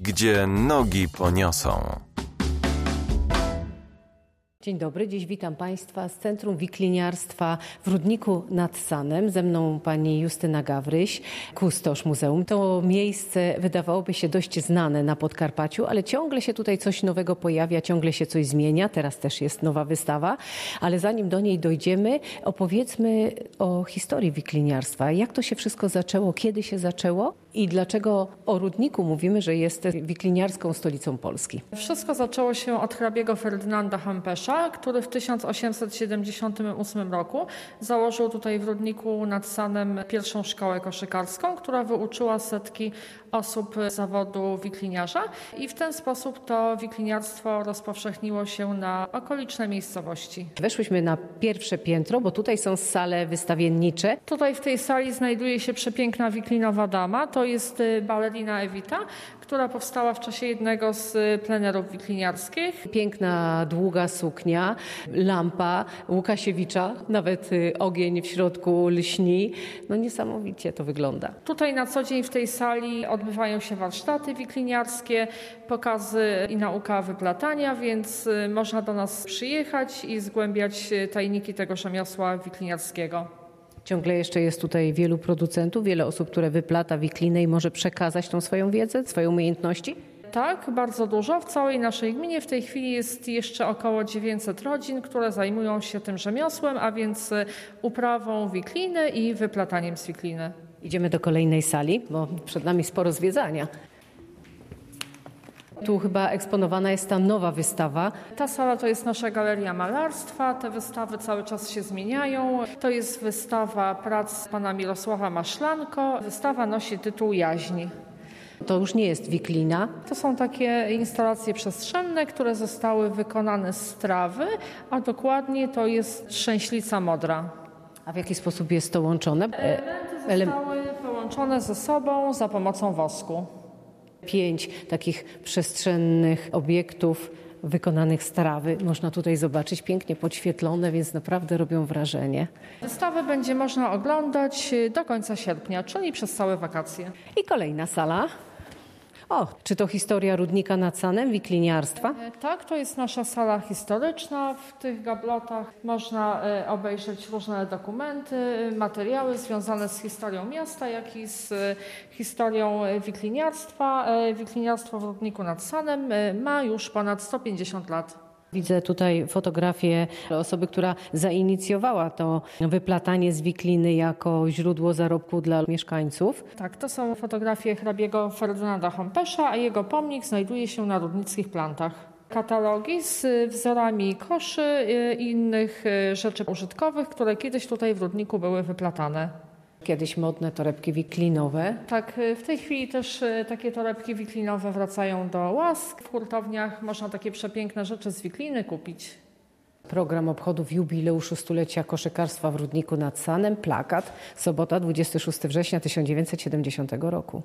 gdzie nogi poniosą. Dzień dobry, dziś witam Państwa z Centrum Wikliniarstwa w Rudniku nad Sanem. Ze mną pani Justyna Gawryś, kustosz muzeum. To miejsce wydawałoby się dość znane na Podkarpaciu, ale ciągle się tutaj coś nowego pojawia, ciągle się coś zmienia. Teraz też jest nowa wystawa, ale zanim do niej dojdziemy, opowiedzmy o historii wikliniarstwa. Jak to się wszystko zaczęło, kiedy się zaczęło i dlaczego o Rudniku mówimy, że jest wikliniarską stolicą Polski? Wszystko zaczęło się od hrabiego Ferdynanda Hampesza, który w 1878 roku założył tutaj w Rudniku nad Sanem pierwszą szkołę koszykarską, która wyuczyła setki osób zawodu wikliniarza i w ten sposób to wikliniarstwo rozpowszechniło się na okoliczne miejscowości. Weszłyśmy na pierwsze piętro, bo tutaj są sale wystawiennicze. Tutaj w tej sali znajduje się przepiękna wiklinowa dama. To jest balerina Ewita, która powstała w czasie jednego z plenerów wikliniarskich. Piękna, długa suknia, lampa Łukasiewicza, nawet ogień w środku lśni. No niesamowicie to wygląda. Tutaj na co dzień w tej sali odbywają się warsztaty wikliniarskie, pokazy i nauka wyplatania, więc można do nas przyjechać i zgłębiać tajniki tego rzemiosła wikliniarskiego. Ciągle jeszcze jest tutaj wielu producentów, wiele osób, które wyplata wiklinę i może przekazać tą swoją wiedzę, swoje umiejętności? Tak, bardzo dużo. W całej naszej gminie w tej chwili jest jeszcze około 900 rodzin, które zajmują się tym rzemiosłem, a więc uprawą wikliny i wyplataniem z wikliny. Idziemy do kolejnej sali, bo przed nami sporo zwiedzania. Tu chyba eksponowana jest ta nowa wystawa. Ta sala to jest nasza galeria malarstwa. Te wystawy cały czas się zmieniają. To jest wystawa prac pana Mirosława Maszlanko. Wystawa nosi tytuł Jaźni. To już nie jest wiklina. To są takie instalacje przestrzenne, które zostały wykonane z trawy, a dokładnie to jest trzęślica modra. A w jaki sposób jest to łączone? Elementy zostały połączone ze sobą za pomocą wosku. 5 takich przestrzennych obiektów wykonanych z trawy. Można tutaj zobaczyć, pięknie podświetlone, więc naprawdę robią wrażenie. Wystawę będzie można oglądać do końca sierpnia, czyli przez całe wakacje. I kolejna sala. O, czy to historia Rudnika nad Sanem, wikliniarstwa? Tak, to jest nasza sala historyczna. W tych gablotach można obejrzeć różne dokumenty, materiały związane z historią miasta, jak i z historią wikliniarstwa. Wikliniarstwo w Rudniku nad Sanem ma już ponad 150 lat. Widzę tutaj fotografię osoby, która zainicjowała to wyplatanie z wikliny jako źródło zarobku dla mieszkańców. Tak, to są fotografie hrabiego Ferdynanda Hampesza, a jego pomnik znajduje się na rudnickich plantach. Katalogi z wzorami koszy i innych rzeczy użytkowych, które kiedyś tutaj w Rudniku były wyplatane. Kiedyś modne torebki wiklinowe. Tak, w tej chwili też takie torebki wiklinowe wracają do łask. W hurtowniach można takie przepiękne rzeczy z wikliny kupić. Program obchodów jubileuszu stulecia koszykarstwa w Rudniku nad Sanem. Plakat. Sobota, 26 września 1970 roku.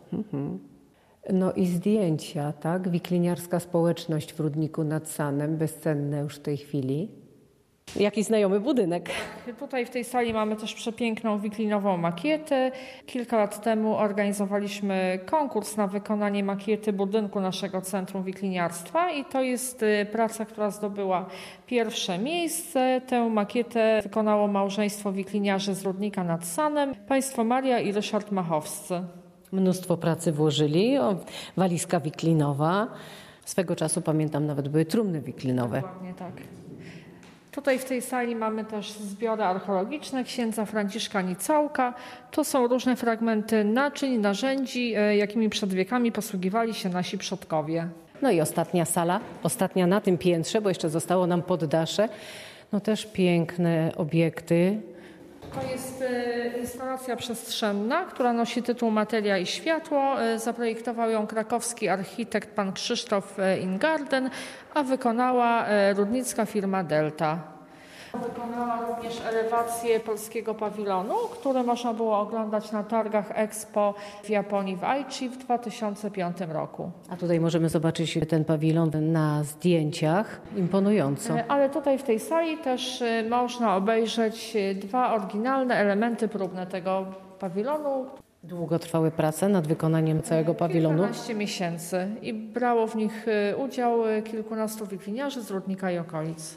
No i zdjęcia, tak? Wikliniarska społeczność w Rudniku nad Sanem. Bezcenne już w tej chwili. Jaki znajomy budynek. Tutaj w tej sali mamy też przepiękną wiklinową makietę. Kilka lat temu organizowaliśmy konkurs na wykonanie makiety budynku naszego Centrum Wikliniarstwa i to jest praca, która zdobyła pierwsze miejsce. Tę makietę wykonało małżeństwo wikliniarzy z Rudnika nad Sanem, państwo Maria i Ryszard Machowscy. Mnóstwo pracy włożyli. Walizka wiklinowa. Swego czasu pamiętam, nawet były trumny wiklinowe. Dokładnie tak. Tutaj w tej sali mamy też zbiory archeologiczne księdza Franciszka Nicałka. To są różne fragmenty naczyń, narzędzi, jakimi przed wiekami posługiwali się nasi przodkowie. No i ostatnia sala, ostatnia na tym piętrze, bo jeszcze zostało nam poddasze. No też piękne obiekty. To jest instalacja przestrzenna, która nosi tytuł Materia i światło. Zaprojektował ją krakowski architekt pan Krzysztof Ingarden, a wykonała rudnicka firma Delta. Wykonała również elewację polskiego pawilonu, które można było oglądać na targach Expo w Japonii w Aichi w 2005 roku. A tutaj możemy zobaczyć ten pawilon na zdjęciach. Imponująco. Ale tutaj w tej sali też można obejrzeć 2 oryginalne elementy próbne tego pawilonu. Długo trwały prace nad wykonaniem całego pawilonu? 12 miesięcy i brało w nich udział kilkunastu wikliniarzy z Rudnika i okolic.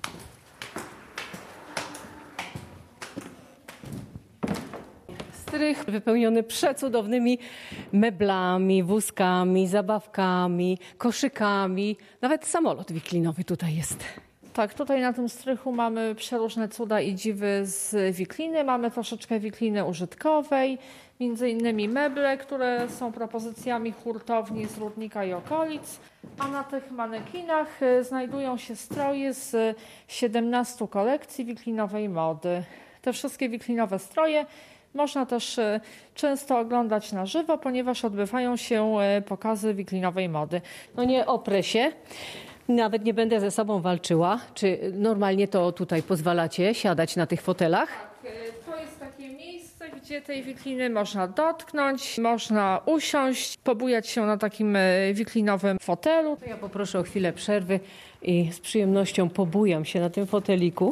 Strych wypełniony przecudownymi meblami, wózkami, zabawkami, koszykami. Nawet samolot wiklinowy tutaj jest. Tak, tutaj na tym strychu mamy przeróżne cuda i dziwy z wikliny. Mamy troszeczkę wikliny użytkowej, między innymi meble, które są propozycjami hurtowni z Rudnika i okolic. A na tych manekinach znajdują się stroje z 17 kolekcji wiklinowej mody. Te wszystkie wiklinowe stroje można też często oglądać na żywo, ponieważ odbywają się pokazy wiklinowej mody. No nie oprę się, nawet nie będę ze sobą walczyła. Czy normalnie to tutaj pozwalacie siadać na tych fotelach? To jest takie miejsce, gdzie tej wikliny można dotknąć, można usiąść, pobujać się na takim wiklinowym fotelu. To ja poproszę o chwilę przerwy i z przyjemnością pobujam się na tym foteliku.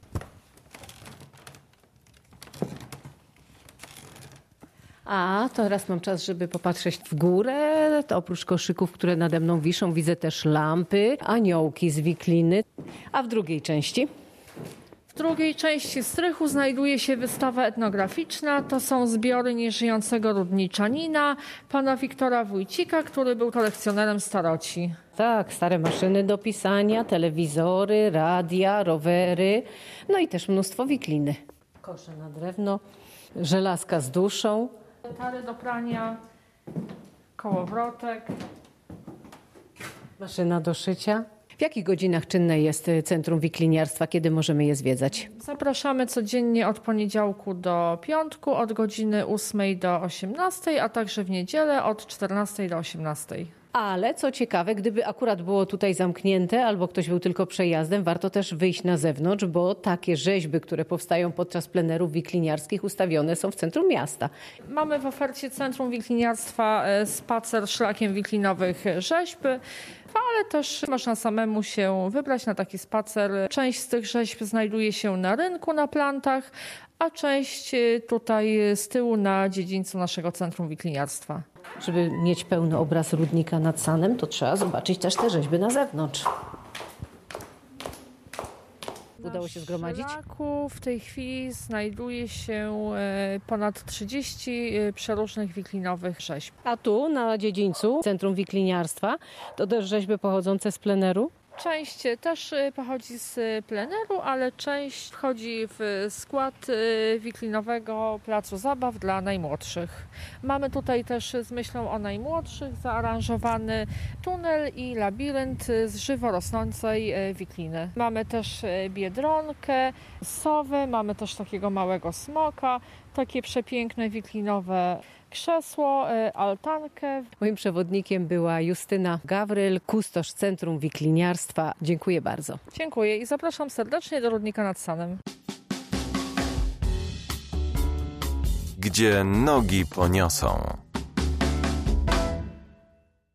A teraz mam czas, żeby popatrzeć w górę. To oprócz koszyków, które nade mną wiszą, widzę też lampy, aniołki z wikliny. A w drugiej części? W drugiej części strychu znajduje się wystawa etnograficzna. To są zbiory nieżyjącego rudniczanina, pana Wiktora Wójcika, który był kolekcjonerem staroci. Tak, stare maszyny do pisania, telewizory, radia, rowery, no i też mnóstwo wikliny. Kosze na drewno, żelazka z duszą. Tary do prania, kołowrotek. Maszyna do szycia. W jakich godzinach czynne jest Centrum Wikliniarstwa? Kiedy możemy je zwiedzać? Zapraszamy codziennie od poniedziałku do piątku, od godziny 8 do 18, a także w niedzielę od 14 do 18. Ale co ciekawe, gdyby akurat było tutaj zamknięte albo ktoś był tylko przejazdem, warto też wyjść na zewnątrz, bo takie rzeźby, które powstają podczas plenerów wikliniarskich, ustawione są w centrum miasta. Mamy w ofercie Centrum Wikliniarstwa spacer szlakiem wiklinowych rzeźb, ale też można samemu się wybrać na taki spacer. Część z tych rzeźb znajduje się na rynku, na plantach, a część tutaj z tyłu na dziedzińcu naszego Centrum Wikliniarstwa. Żeby mieć pełny obraz Rudnika nad Sanem, to trzeba zobaczyć też te rzeźby na zewnątrz. Udało się zgromadzić? Na szlaku w tej chwili znajduje się ponad 30 przeróżnych wiklinowych rzeźb. A tu na dziedzińcu Centrum Wikliniarstwa to też rzeźby pochodzące z pleneru? Część też pochodzi z pleneru, ale część wchodzi w skład wiklinowego placu zabaw dla najmłodszych. Mamy tutaj też z myślą o najmłodszych zaaranżowany tunel i labirynt z żywo rosnącej wikliny. Mamy też biedronkę, sowę, mamy też takiego małego smoka, takie przepiękne wiklinowe krzesło, altankę. Moim przewodnikiem była Justyna Gawryl, kustosz Centrum Wikliniarstwa. Dziękuję bardzo. Dziękuję i zapraszam serdecznie do Rudnika nad Sanem. Gdzie nogi poniosą.